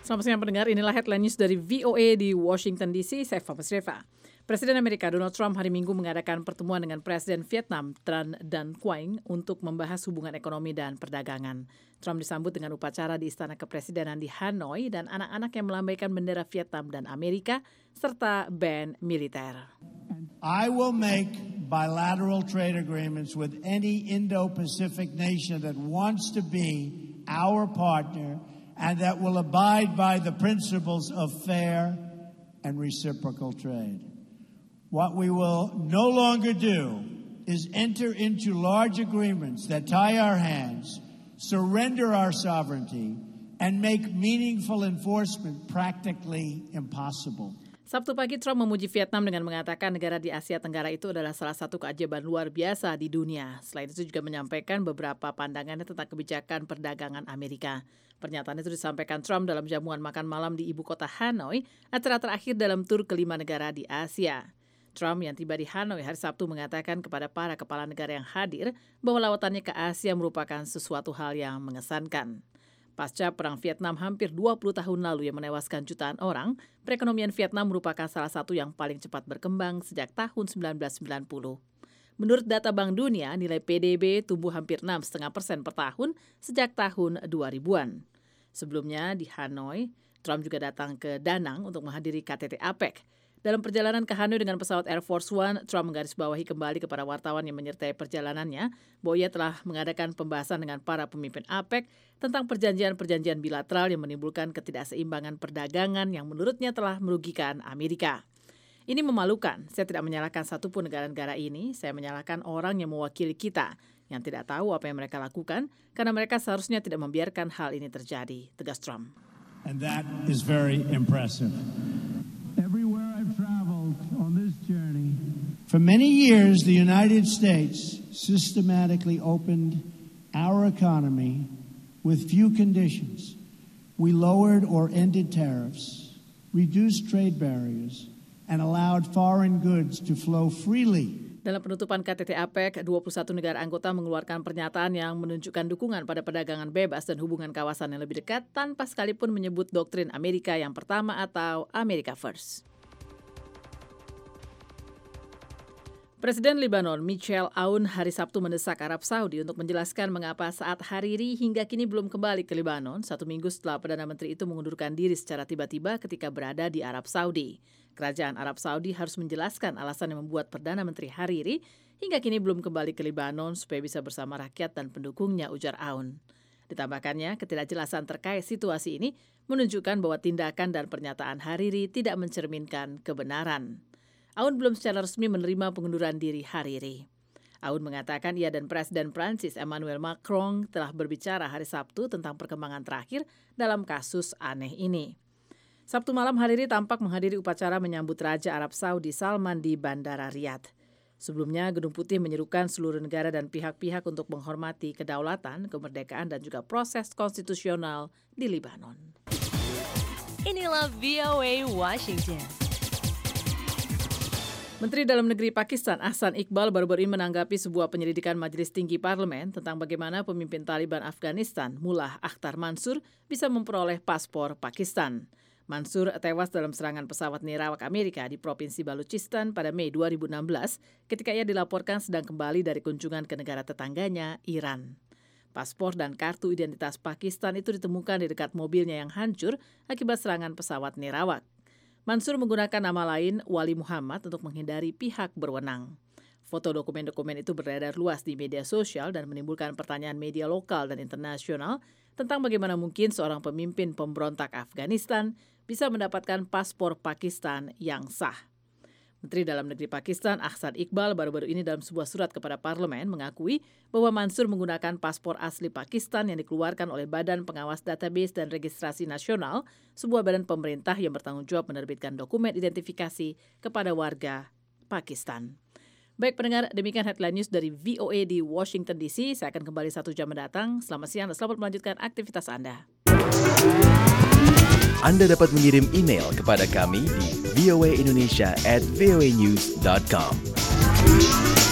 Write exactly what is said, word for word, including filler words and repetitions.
Selamat siang pendengar, inilah headline news dari V O A di Washington D C, saya Fama Sreva. Presiden Amerika Donald Trump hari Minggu mengadakan pertemuan dengan Presiden Vietnam Tran Dan Quang untuk membahas hubungan ekonomi dan perdagangan. Trump disambut dengan upacara di Istana Kepresidenan di Hanoi dan anak-anak yang melambaikan bendera Vietnam dan Amerika serta band militer. I will make bilateral trade agreements with any Indo-Pacific nation that wants to be our partner and that will abide by the principles of fair and reciprocal trade. What we will no longer do is enter into large agreements that tie our hands, surrender our sovereignty, and make meaningful enforcement practically impossible. Sabtu pagi Trump memuji Vietnam dengan mengatakan negara di Asia Tenggara itu adalah salah satu keajaiban luar biasa di dunia. Selain itu juga menyampaikan beberapa pandangannya tentang kebijakan perdagangan Amerika. Pernyataan itu disampaikan Trump dalam jamuan makan malam di ibu kota Hanoi, acara terakhir dalam tur kelima negara di Asia. Trump yang tiba di Hanoi hari Sabtu mengatakan kepada para kepala negara yang hadir bahwa lawatannya ke Asia merupakan sesuatu hal yang mengesankan. Pasca Perang Vietnam hampir dua puluh tahun lalu yang menewaskan jutaan orang, perekonomian Vietnam merupakan salah satu yang paling cepat berkembang sejak tahun sembilan belas sembilan puluh. Menurut data Bank Dunia, nilai P D B tumbuh hampir enam koma lima persen per tahun sejak tahun dua ribuan. Sebelumnya di Hanoi, Trump juga datang ke Da Nang untuk menghadiri K T T APEC. Dalam perjalanan ke Hanoi dengan pesawat Air Force One, Trump menggarisbawahi kembali kepada wartawan yang menyertai perjalanannya bahwa ia telah mengadakan pembahasan dengan para pemimpin APEC tentang perjanjian-perjanjian bilateral yang menimbulkan ketidakseimbangan perdagangan yang menurutnya telah merugikan Amerika. Ini memalukan, saya tidak menyalahkan satupun negara-negara ini, saya menyalahkan orang yang mewakili kita, yang tidak tahu apa yang mereka lakukan, karena mereka seharusnya tidak membiarkan hal ini terjadi, tegas Trump. And that is very impressive. Everywhere I've traveled on this journey, for many years the United States systematically opened our economy with few conditions. We lowered or ended tariffs, reduced trade barriers, and allowed foreign goods to flow freely. Dalam penutupan K T T APEC, dua puluh satu negara anggota mengeluarkan pernyataan yang menunjukkan dukungan pada perdagangan bebas dan hubungan kawasan yang lebih dekat tanpa sekalipun menyebut doktrin Amerika yang pertama atau America First. Presiden Lebanon Michel Aoun hari Sabtu mendesak Arab Saudi untuk menjelaskan mengapa Saad Hariri hingga kini belum kembali ke Lebanon satu minggu setelah Perdana Menteri itu mengundurkan diri secara tiba-tiba ketika berada di Arab Saudi. Kerajaan Arab Saudi harus menjelaskan alasan yang membuat Perdana Menteri Hariri hingga kini belum kembali ke Lebanon supaya bisa bersama rakyat dan pendukungnya, ujar Aoun. Ditambahkannya, ketidakjelasan terkait situasi ini menunjukkan bahwa tindakan dan pernyataan Hariri tidak mencerminkan kebenaran. Aoun belum secara resmi menerima pengunduran diri Hariri. Aoun mengatakan ia dan Presiden Prancis Emmanuel Macron telah berbicara hari Sabtu tentang perkembangan terakhir dalam kasus aneh ini. Sabtu malam Hariri tampak menghadiri upacara menyambut Raja Arab Saudi Salman di Bandara Riyadh. Sebelumnya, Gedung Putih menyerukan seluruh negara dan pihak-pihak untuk menghormati kedaulatan, kemerdekaan, dan juga proses konstitusional di Lebanon. Inilah V O A Washington. Menteri Dalam Negeri Pakistan Ahsan Iqbal baru-baru ini menanggapi sebuah penyelidikan Majelis Tinggi Parlemen tentang bagaimana pemimpin Taliban Afghanistan Mullah Akhtar Mansur bisa memperoleh paspor Pakistan. Mansur tewas dalam serangan pesawat nirawak Amerika di Provinsi Balochistan pada Mei dua ribu enam belas ketika ia dilaporkan sedang kembali dari kunjungan ke negara tetangganya, Iran. Paspor dan kartu identitas Pakistan itu ditemukan di dekat mobilnya yang hancur akibat serangan pesawat nirawak. Mansur menggunakan nama lain Wali Muhammad untuk menghindari pihak berwenang. Foto dokumen-dokumen itu beredar luas di media sosial dan menimbulkan pertanyaan media lokal dan internasional tentang bagaimana mungkin seorang pemimpin pemberontak Afghanistan bisa mendapatkan paspor Pakistan yang sah. Menteri Dalam Negeri Pakistan Ahsan Iqbal baru-baru ini dalam sebuah surat kepada parlemen mengakui bahwa Mansur menggunakan paspor asli Pakistan yang dikeluarkan oleh Badan Pengawas Database dan Registrasi Nasional, sebuah badan pemerintah yang bertanggung jawab menerbitkan dokumen identifikasi kepada warga Pakistan. Baik pendengar, demikian headline news dari V O A di Washington D C. Saya akan kembali satu jam mendatang. Selamat siang dan selamat melanjutkan aktivitas Anda. Anda dapat mengirim email kepada kami di voaindonesia at voanews dot com.